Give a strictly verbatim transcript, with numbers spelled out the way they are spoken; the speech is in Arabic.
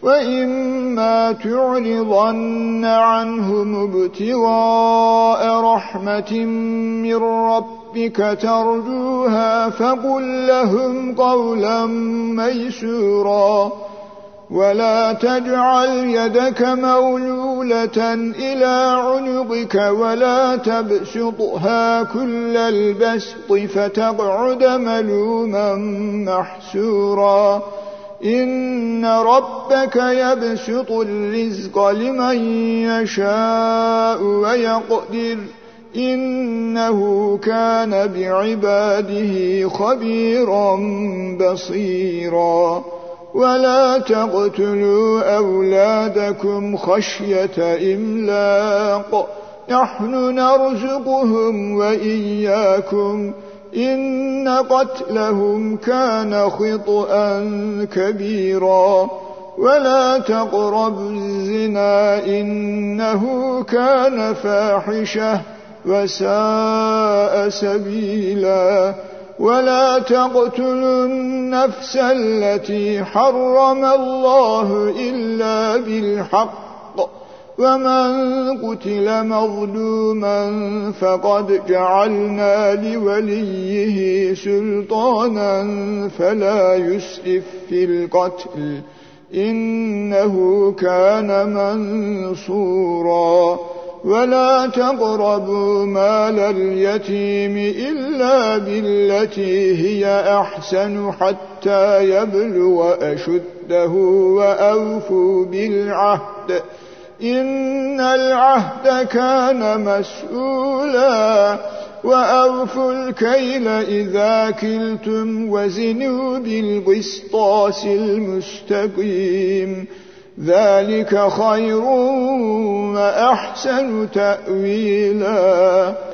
وإما تعرضن عنهم ابتغاء رحمة من ربك ترجوها فقل لهم قولا ميسورا ولا تجعل يدك مولولة إلى عنقك ولا تبسطها كل البسط فتقعد ملوما محسورا إن ربك يبسط الرزق لمن يشاء ويقدر إنه كان بعباده خبيرا بصيرا ولا تقتلوا أولادكم خشية إملاق نحن نرزقهم وإياكم إن قتلهم كان خطأ كبيرا ولا تقربوا الزنا إنه كان فاحشة وساء سبيلا ولا تقتلوا النفس التي حرم الله إلا بالحق ومن قتل مظلوما فقد جعلنا لوليه سلطانا فلا يسرف في القتل إنه كان منصورا ولا تقربوا مال اليتيم إلا بالتي هي أحسن حتى يبلغ أشده وأوفوا بالعهد إن العهد كان مسؤولا وأوفوا الكيل إذا كلتم وزنوا بالقسطاس المستقيم ذلك خير وأحسن تأويلا.